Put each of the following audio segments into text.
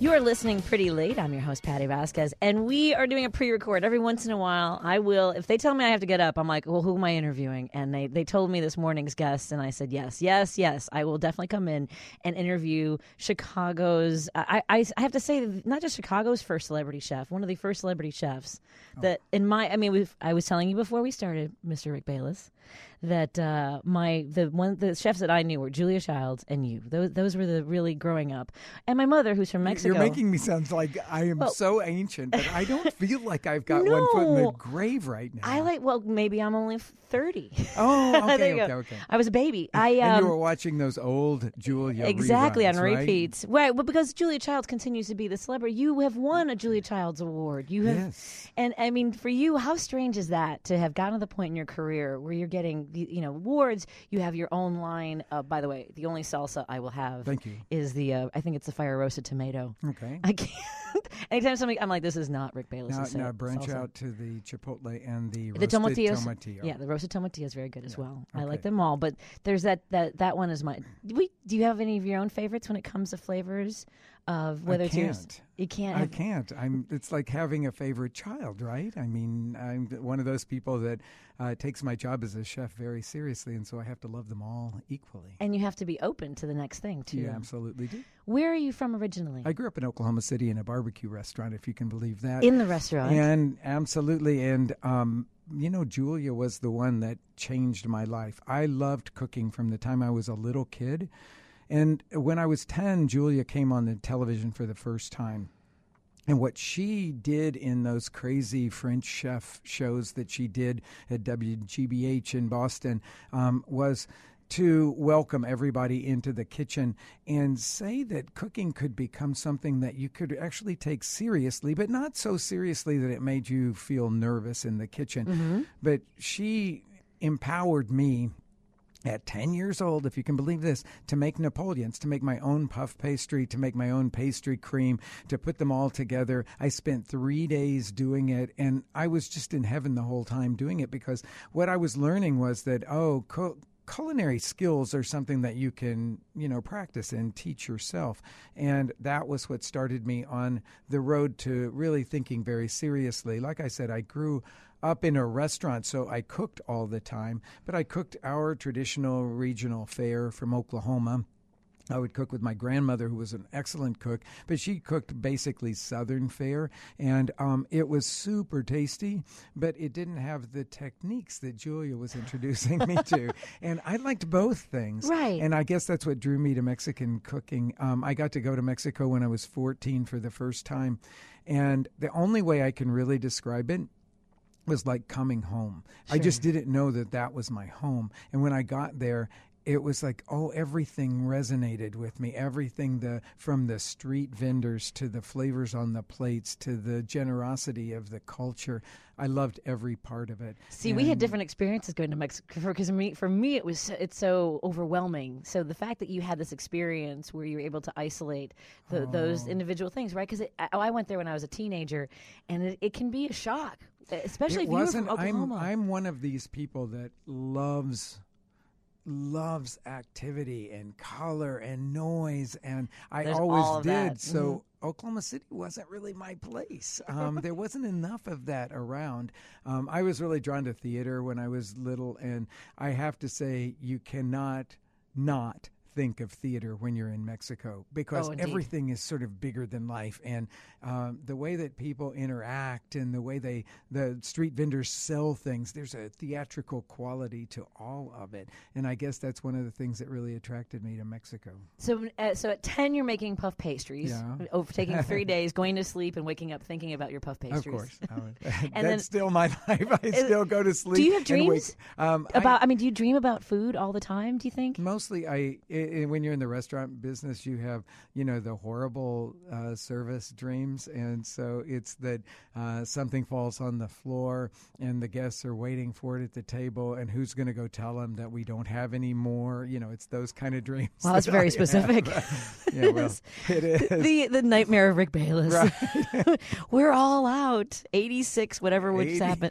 You are listening Pretty Late. I'm your host, Patty Vasquez, and we are doing a pre-record. Every once in a while, I will, if they tell me I have to get up, I'm like, well, who am I interviewing? And they told me this morning's guest, and I said, yes, I will definitely come in and interview Chicago's, I have to say, not just Chicago's first celebrity chef, one of the first celebrity chefs that I was telling you before we started, Mr. Rick Bayless, that the chefs that I knew were Julia Childs and you. Those were the really growing up. And my mother, who's from Mexico. You're making me sound like I am so ancient, but I don't feel like I've got one foot in the grave right now. Maybe I'm only 30. Oh, okay. I was a baby. And you were watching those old Julia exactly reruns, on repeats. Right, well, because Julia Childs continues to be the celebrity. You have won a Julia Childs award. You have, yes. And I mean, for you, how strange is that to have gotten to the point in your career where you're getting awards? You have your own line. By the way, the only salsa I will have. Thank you. Is the I think it's the fire roasted tomato. Okay. I can't. Anytime I'm like, this is not Rick Bayless. Now branch out to the chipotle and the roasted tomatillo. Yeah, the roasted tomatillo is very good as well. Okay. I like them all, but there's that one is my. Do you have any of your own favorites when it comes to flavors? Of whether it's yours, you can't. I can't. It's like having a favorite child, right? I mean, I'm one of those people that takes my job as a chef very seriously, and so I have to love them all equally. And you have to be open to the next thing too. You absolutely do. Where are you from originally? I grew up in Oklahoma City in a barbecue restaurant, if you can believe that. In the restaurant, and absolutely, and Julia was the one that changed my life. I loved cooking from the time I was a little kid. And when I was 10, Julia came on the television for the first time. And what she did in those crazy French chef shows that she did at WGBH in Boston was to welcome everybody into the kitchen and say that cooking could become something that you could actually take seriously, but not so seriously that it made you feel nervous in the kitchen. Mm-hmm. But she empowered me at 10 years old, if you can believe this, to make Napoleons, to make my own puff pastry, to make my own pastry cream, to put them all together. I spent 3 days doing it, and I was just in heaven the whole time doing it, because what I was learning was that, culinary skills are something that you can, practice and teach yourself. And that was what started me on the road to really thinking very seriously. Like I said, I grew up in a restaurant, so I cooked all the time, but I cooked our traditional regional fare from Oklahoma. I would cook with my grandmother, who was an excellent cook, but she cooked basically Southern fare, and it was super tasty, but it didn't have the techniques that Julia was introducing me to. And I liked both things. Right. And I guess that's what drew me to Mexican cooking. I got to go to Mexico when I was 14 for the first time, and the only way I can really describe it was like coming home. Sure. I just didn't know that was my home. And when I got there, it was like, everything resonated with me. Everything, from the street vendors to the flavors on the plates to the generosity of the culture. I loved every part of it. See, we had different experiences going to Mexico. Because for me, it's so overwhelming. So the fact that you had this experience where you were able to isolate those individual things, right? Because I went there when I was a teenager, and it can be a shock, especially if you were from Oklahoma. I'm one of these people that loves activity and color and noise, and There's always did. That. So Oklahoma City wasn't really my place. There wasn't enough of that around. I was really drawn to theater when I was little, and I have to say, you cannot not think of theater when you're in Mexico, because everything is sort of bigger than life, and the way that people interact and the way the street vendors sell things, there's a theatrical quality to all of it, and I guess that's one of the things that really attracted me to Mexico. So at 10 you're making puff pastries, taking 3 days, going to sleep and waking up thinking about your puff pastries. Of course. That's still my life. I still go to sleep. Do you have dreams do you dream about food all the time, do you think? Mostly when you're in the restaurant business, you have, the horrible service dreams. And so it's that something falls on the floor and the guests are waiting for it at the table, and who's going to go tell them that we don't have any more? It's those kind of dreams. Well, that's very specific. Yeah, well, it is. The nightmare of Rick Bayless. Right. We're all out. 86, whatever would happen.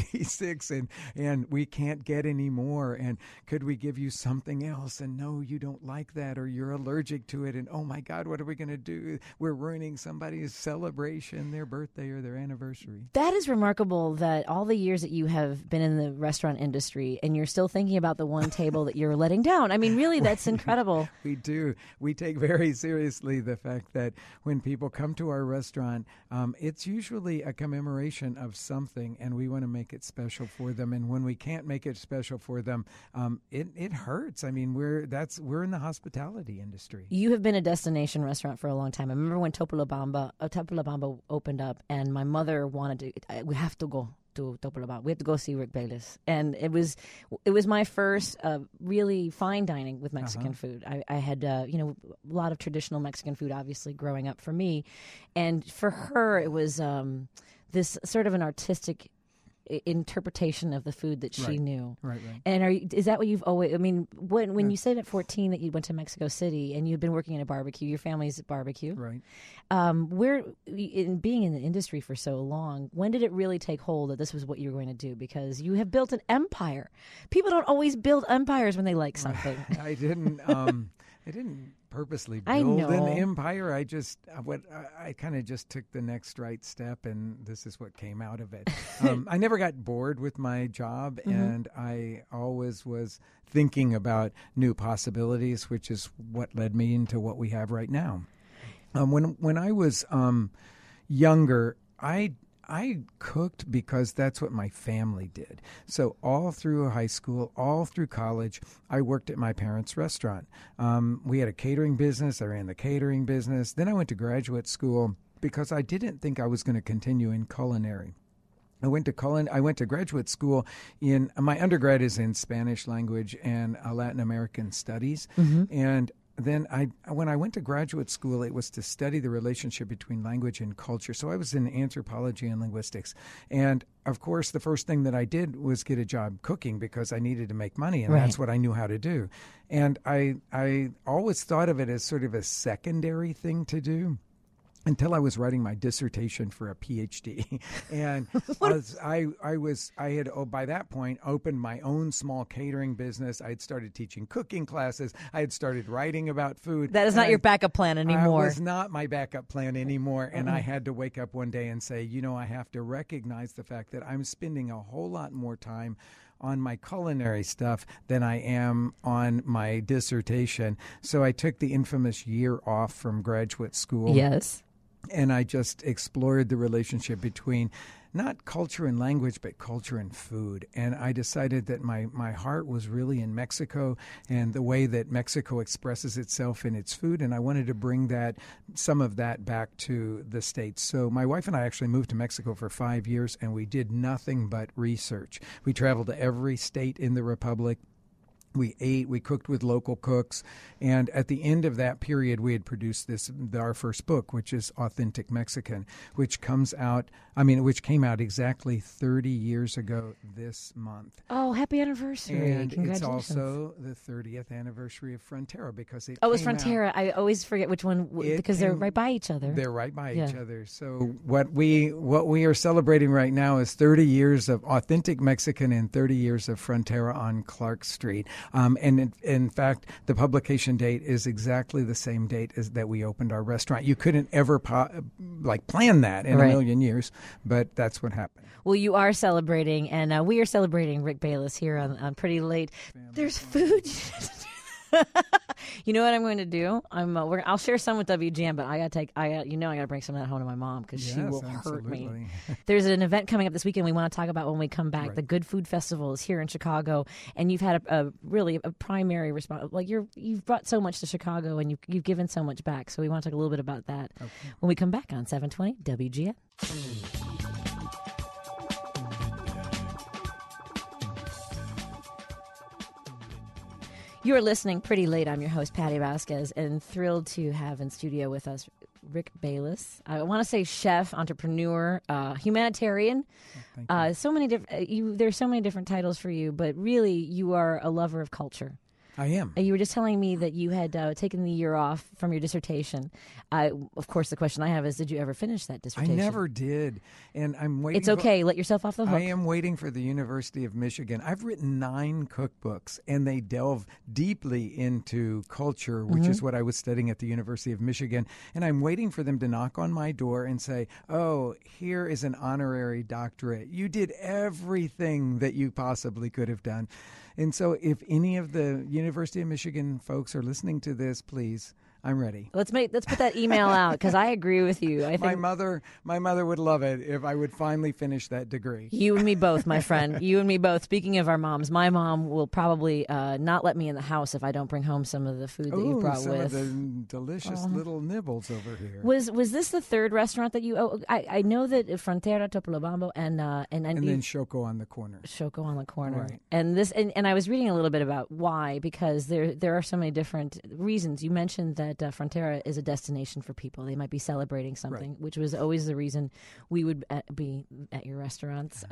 86, and we can't get any more. And could we give you something else? And no, you don't don't like that or you're allergic to it, and oh my God, what are we going to do? We're ruining somebody's celebration, their birthday or their anniversary. That is remarkable that all the years that you have been in the restaurant industry and you're still thinking about the one table that you're letting down. I mean, really, that's incredible. We do. We take very seriously the fact that when people come to our restaurant, it's usually a commemoration of something, and we want to make it special for them. And when we can't make it special for them, it hurts. I mean, we're in the hospitality industry. You have been a destination restaurant for a long time. I remember when Topolobamba opened up, and my mother wanted to. We have to go to Topolobamba. We have to go see Rick Bayless, and it was my first really fine dining with Mexican food. I had a lot of traditional Mexican food, obviously growing up for me, and for her it was this sort of an artistic interpretation of the food that she knew. Right. And is that what you've always? I mean, when you said at 14 that you went to Mexico City and you've been working in a barbecue, your family's barbecue, right? Where in being in the industry for so long, when did it really take hold that this was what you were going to do? Because you have built an empire. People don't always build empires when they like something. I didn't. I didn't purposely build an empire. I kind of just took the next right step, and this is what came out of it. I never got bored with my job, and I always was thinking about new possibilities, which is what led me into what we have right now. When I was younger, I cooked because that's what my family did. So all through high school, all through college, I worked at my parents' restaurant. We had a catering business. I ran the catering business. Then I went to graduate school because I didn't think I was going to continue in culinary. I went to graduate school in my undergrad is in Spanish language and Latin American studies, and then when I went to graduate school, it was to study the relationship between language and culture. So I was in anthropology and linguistics. And, of course, the first thing that I did was get a job cooking because I needed to make money, and that's what I knew how to do. And I always thought of it as sort of a secondary thing to do, until I was writing my dissertation for a PhD. And I had by that point opened my own small catering business. I had started teaching cooking classes. I had started writing about food. That is not your backup plan anymore. It was not my backup plan anymore. And I had to wake up one day and say, I have to recognize the fact that I'm spending a whole lot more time on my culinary stuff than I am on my dissertation. So I took the infamous year off from graduate school. Yes. And I just explored the relationship between not culture and language, but culture and food. And I decided that my heart was really in Mexico and the way that Mexico expresses itself in its food. And I wanted to bring some of that back to the States. So my wife and I actually moved to Mexico for 5 years, and we did nothing but research. We traveled to every state in the Republic. We ate, we cooked with local cooks, and at the end of that period, we had produced our first book, which is Authentic Mexican, which came out exactly 30 years ago this month. Oh, happy anniversary. And Congratulations. It's also the 30th anniversary of Frontera because it it's Frontera. I always forget which one because they're right by each other. They're right by each other. So what we are celebrating right now is 30 years of Authentic Mexican and 30 years of Frontera on Clark Street. And in fact, the publication date is exactly the same date as that we opened our restaurant. You couldn't ever plan that in a million years, but that's what happened. Well, you are celebrating, and we are celebrating Rick Bayless here on Pretty Late. There's food. You know what I'm going to do? I'll share some with WGN, but I gotta bring some of that home to my mom because she will hurt me. There's an event coming up this weekend we want to talk about when we come back. Right. The Good Food Festival is here in Chicago, and you've had a primary response. Like you've brought so much to Chicago, and you've given so much back. So we want to talk a little bit about that when we come back on 720 WGN. You are listening Pretty Late. I'm your host, Patty Vasquez, and thrilled to have in studio with us Rick Bayless. I want to say chef, entrepreneur, humanitarian. Thank you. So many different. There's so many different titles for you, but really, you are a lover of culture. I am. You were just telling me that you had taken the year off from your dissertation. Of course, the question I have is, did you ever finish that I dissertation? never did, and I'm waiting. It's okay. Let yourself off the hook. I am waiting for the University of Michigan. I've written 9 cookbooks, and they delve deeply into culture, which is what I was studying at the University of Michigan. And I'm waiting for them to knock on my door and say, "Oh, here is an honorary doctorate. You did everything that you possibly could have done." And so if any of the University of Michigan folks are listening to this, please, I'm ready. Let's put that email out, because I agree with you. I think my mother would love it if I would finally finish that degree. you and me both, my friend. You and me both. Speaking of our moms, my mom will probably not let me in the house if I don't bring home some of the food that you brought some with. of the delicious little nibbles over here. Was this the third restaurant that you? Oh, I know that Frontera, Topolobampo, and then Shoko on the corner. Shoko on the corner, Right. and this, and I was reading a little bit about why, because there are so many different reasons. You mentioned that Frontera is a destination for people. They might be celebrating something, Right. which was always the reason we would be at your restaurants.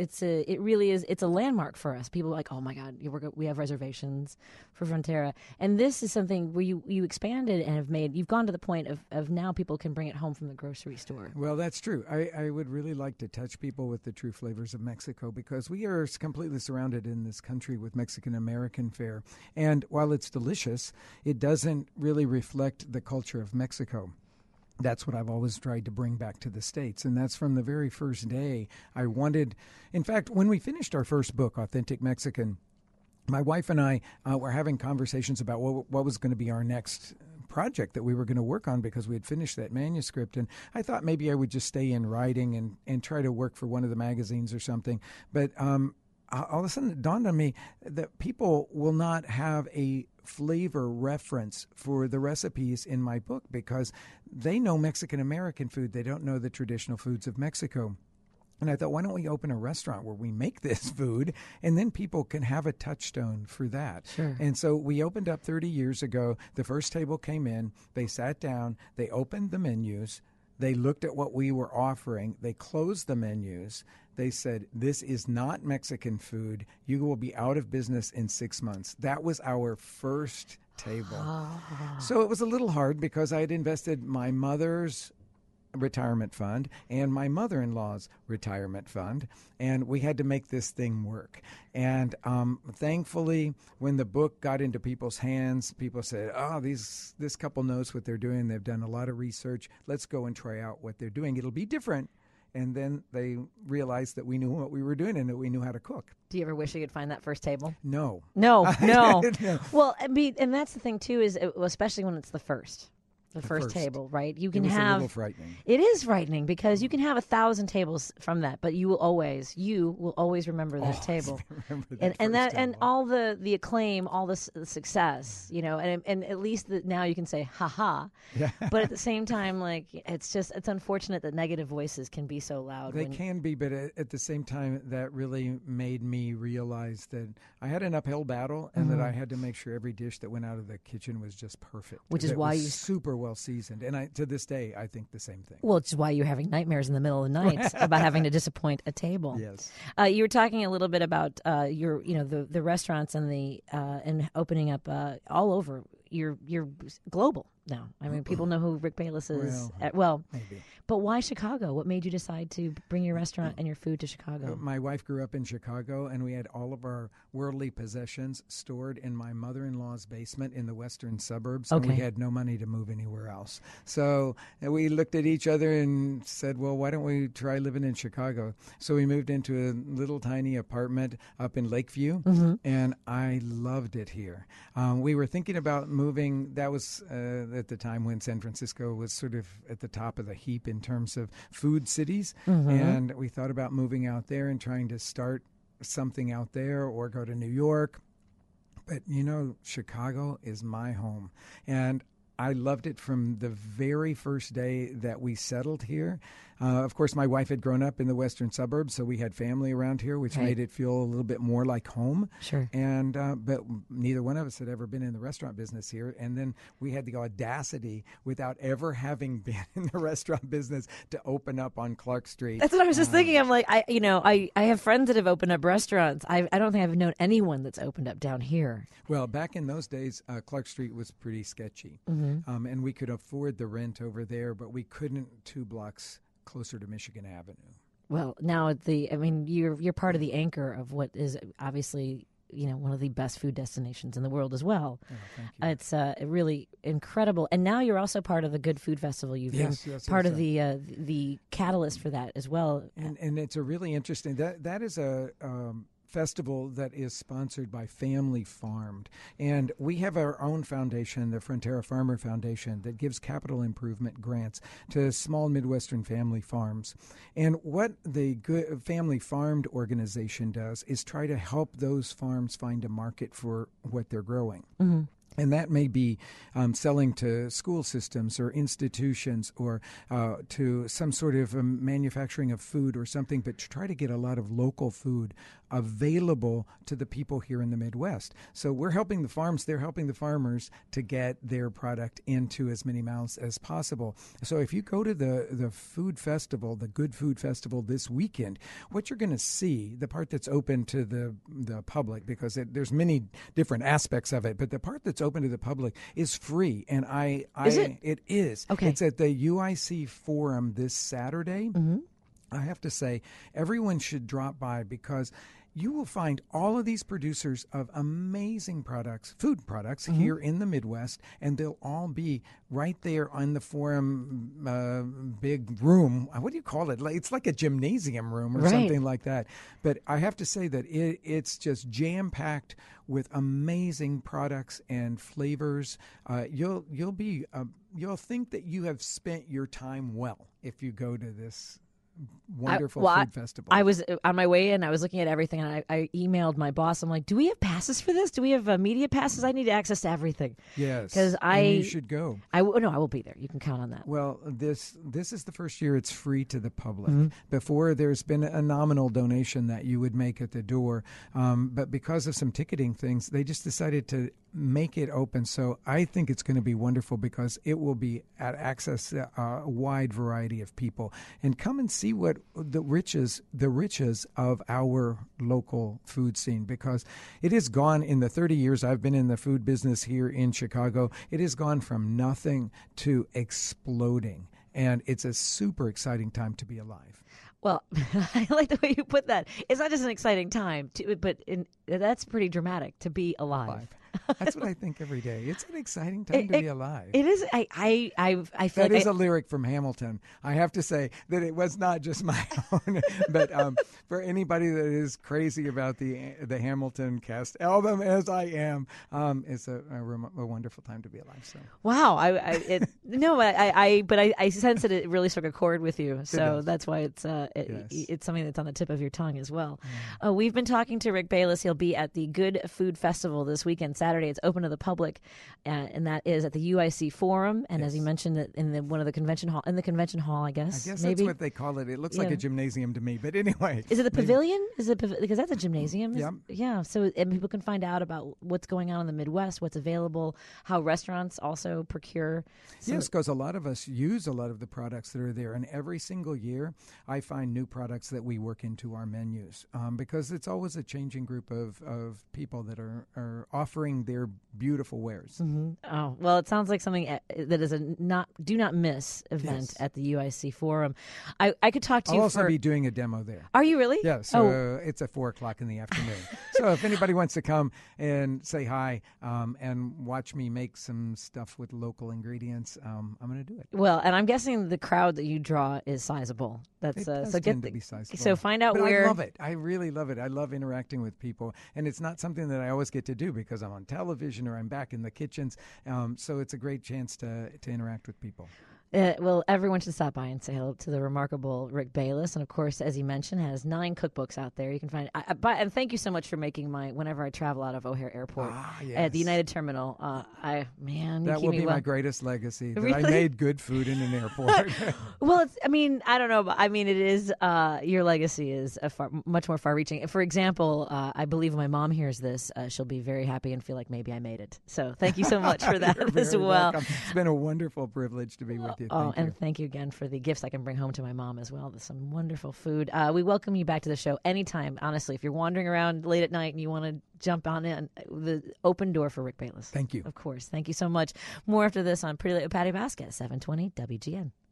It really is. It's a landmark for us. People are like, oh my God, we have reservations for Frontera, and this is something where you expanded and have made. You've gone to the point of now people can bring it home from the grocery store. Well, that's true. I would really like to touch people with the true flavors of Mexico, because we are completely surrounded in this country with Mexican-American fare. And while it's delicious, it doesn't really reflect the culture of Mexico. That's what I've always tried to bring back to the States. And that's from the very first day I wanted. In fact, when we finished our first book, Authentic Mexican, my wife and I were having conversations about what was going to be our next project that we were going to work on, because we had finished that manuscript. And I thought maybe I would just stay in writing and try to work for one of the magazines or something. But all of a sudden it dawned on me that people will not have a flavor reference for the recipes in my book, because they know Mexican-American food. They don't know the traditional foods of Mexico. And I thought, why don't we open a restaurant where we make this food, and then people can have a touchstone for that. Sure. And so we opened up 30 years ago. The first table came in. They sat down. They opened the menus. They looked at what we were offering. They closed the menus. They said, this is not Mexican food. You will be out of business in 6 months. That was our first table. So it was a little hard, because I had invested my mother's retirement fund and my mother-in-law's retirement fund, and we had to make this thing work. And thankfully, when the book got into people's hands, people said, oh, this couple knows what they're doing. They've done a lot of research. Let's go and try out what they're doing. It'll be different. And then they realized that we knew what we were doing and that we knew how to cook. Do you ever wish you could find that first table? No. No. No. Well, and that's the thing too, is especially when it's the first table, right? You can It was have a little frightening. It is frightening, because you can have 1,000 tables from that, but you will always remember that table. Remember that and first and table. all the acclaim, all the success, and at least now you can say ha ha. Yeah. But at the same time, like, it's unfortunate that negative voices can be so loud. They can be, but at the same time, that really made me realize that I had an uphill battle, and that I had to make sure every dish that went out of the kitchen was just perfect. Which is that why was you super well seasoned, and to this day I think the same thing. Well, it's why you're having nightmares in the middle of the night about having to disappoint a table. Yes. You were talking a little bit about the restaurants and and opening up all over. You're global now. I mean, people know who Rick Bayless is. Maybe. But why Chicago? What made you decide to bring your restaurant and your food to Chicago? My wife grew up in Chicago, and we had all of our worldly possessions stored in my mother-in-law's basement in the western suburbs, and we had no money to move anywhere else. So we looked at each other and said, well, why don't we try living in Chicago? So we moved into a little tiny apartment up in Lakeview, and I loved it here. We were thinking about moving. That was at the time when San Francisco was sort of at the top of the heap in terms of food cities. And we thought about moving out there and trying to start something out there or go to New York. But, Chicago is my home. And I loved it from the very first day that we settled here. Of course, my wife had grown up in the western suburbs, so we had family around here, which made it feel a little bit more like home. Sure. And but neither one of us had ever been in the restaurant business here. And then we had the audacity, without ever having been in the restaurant business, to open up on Clark Street. That's what I was just thinking. I'm like, I have friends that have opened up restaurants. I don't think I've known anyone that's opened up down here. Well, back in those days, Clark Street was pretty sketchy. And we could afford the rent over there, but we couldn't 2 blocks closer to Michigan Avenue. Well, now you're part of the anchor of what is obviously one of the best food destinations in the world as well. Oh, thank you. It's really incredible, and now you're also part of the Good Food Festival. You've been part of the catalyst for that as well. And it's a really interesting that is a festival that is sponsored by Family Farmed. And we have our own foundation, the Frontera Farmer Foundation, that gives capital improvement grants to small Midwestern family farms. And what the Good Family Farmed organization does is try to help those farms find a market for what they're growing. Mm-hmm. And that may be selling to school systems or institutions or to some sort of manufacturing of food or something, but to try to get a lot of local food available to the people here in the Midwest. So we're helping the farms, they're helping the farmers to get their product into as many mouths as possible. So if you go to the food festival, the Good Food Festival this weekend, what you're going to see, the part that's open to the public, because there's many different aspects of it, but the part that's open to the public is free. And Is it? It is. Okay. It's at the UIC Forum this Saturday. Mm-hmm. I have to say, everyone should drop by because you will find all of these producers of amazing products, food products, mm-hmm. here in the Midwest, and they'll all be right there on the forum big room. What do you call it? It's like a gymnasium room or something like that. But I have to say that it's just jam-packed with amazing products and flavors. You'll think that you have spent your time well if you go to this wonderful food festival. I was on my way in. I was looking at everything, and I emailed my boss. I'm like, "Do we have passes for this? Do we have media passes? I need access to everything." Yes, because you should go. I will be there. You can count on that. Well, this is the first year it's free to the public. Mm-hmm. Before, there's been a nominal donation that you would make at the door, but because of some ticketing things, they just decided to make it open. So I think it's going to be wonderful because it will be at access to a wide variety of people. And come and see what the riches of our local food scene, because it has gone in the 30 years I've been in the food business here in Chicago, it has gone from nothing to exploding. And it's a super exciting time to be alive. Well, I like the way you put that. It's not just an exciting time, but that's pretty dramatic, to be alive. That's what I think every day. It's an exciting time to be alive. It is. I feel that is a lyric from Hamilton. I have to say that it was not just my own, but for anybody that is crazy about the Hamilton cast album, as I am, it's a wonderful time to be alive. So wow, I sense that it really struck a chord with you. So that's why it's something that's on the tip of your tongue as well. Mm. We've been talking to Rick Bayless. He'll be at the Good Food Festival this weekend, Saturday. It's open to the public, and that is at the UIC Forum. And as you mentioned, in one of the convention hall, I guess. I guess maybe that's what they call it. It looks like a gymnasium to me, but anyway. Is it the pavilion? Because that's a gymnasium? Yeah. Yeah. So and people can find out about what's going on in the Midwest, what's available, how restaurants also procure. Yes, because a lot of us use a lot of the products that are there, and every single year I find new products that we work into our menus because it's always a changing group of people that are offering their beautiful wares. Mm-hmm. Oh, well, it sounds like something that is a do not miss event at the UIC Forum. I could talk to you. I'll also be doing a demo there. Are you really? Yeah. So it's at 4:00 in the afternoon. So if anybody wants to come and say hi and watch me make some stuff with local ingredients, I'm going to do it. Well, and I'm guessing the crowd that you draw is sizable. It does tend to be sizable. So find out but where. I love it. I really love it. I love interacting with people, and it's not something that I always get to do because I'm on television or I'm back in the kitchens. So it's a great chance to interact with people. Well, everyone should stop by and say hello to the remarkable Rick Bayless. And of course, as he mentioned, has 9 cookbooks out there. You can find and thank you so much for making whenever I travel out of O'Hare Airport at the United Terminal. That will be my greatest legacy, that Really? I made good food in an airport. Well, I don't know, but it is, your legacy is much more far reaching. For example, I believe when my mom hears this, she'll be very happy and feel like maybe I made it. So thank you so much for that You're as very well. welcome. It's been a wonderful privilege to be with you. Thank you. And thank you again for the gifts I can bring home to my mom as well. There's some wonderful food. We welcome you back to the show anytime, honestly. If you're wandering around late at night and you want to jump on in, the open door for Rick Bayless. Thank you. Of course. Thank you so much. More after this on Pretty Late with Patty Vasquez, 720 WGN.